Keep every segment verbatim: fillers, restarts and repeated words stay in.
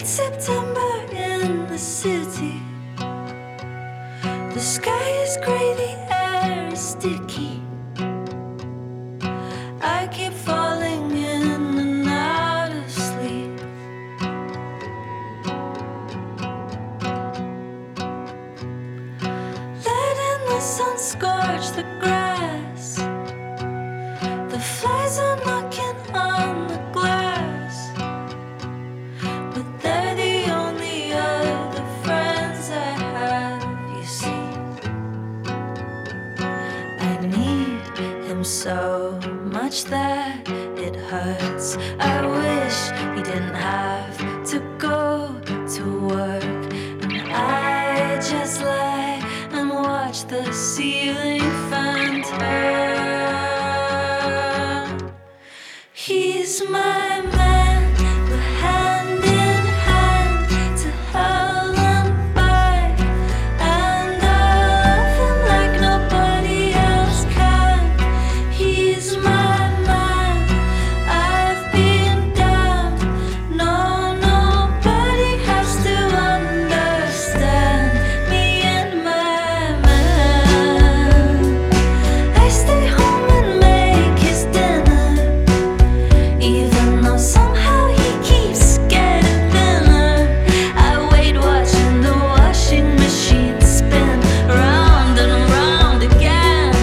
It's September in the city. The sky is gray, the air is sticky. I keep falling in and out of sleep. Letting the sun scorch the grass. The flies are knocking on the glass, but they're the only other friends I have, you see. I need him so much that it hurts. I wish he didn't have to go to work, and I just lie and watch the ceiling fan turn. He's my man, we're hand in hand to hell and back, and I love him like nobody else can. He's my man, I've been down. No, nobody has to understand me and my man. I stay home and make his dinner, even though somehow he keeps getting thinner. I wait watching the washing machine spin round and round again.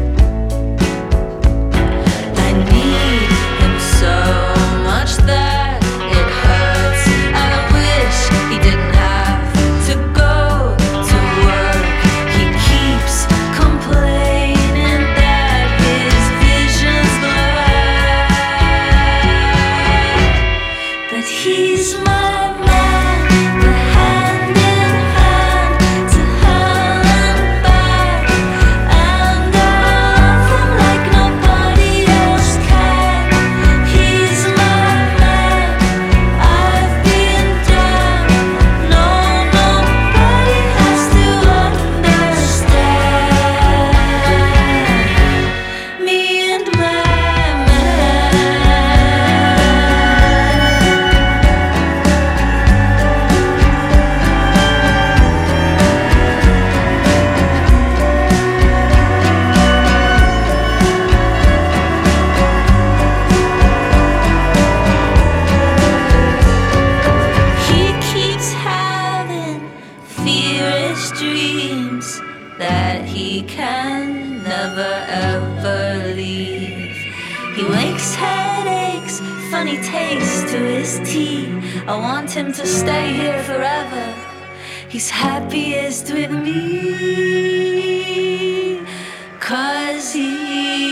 I need him so much that it hurts. I wish he didn't have to go to work. He keeps complaining that his vision's blurred, but he's my man, we're hand in hand to hell and back, and I love him like nobody else can. He's my man, I've been down. No, nobody has to understand me and my He keeps having feverish dreams that he can never ever leave. He wakes headaches, funny taste to his tea. I want him to stay here forever. He's happiest with me, 'cause he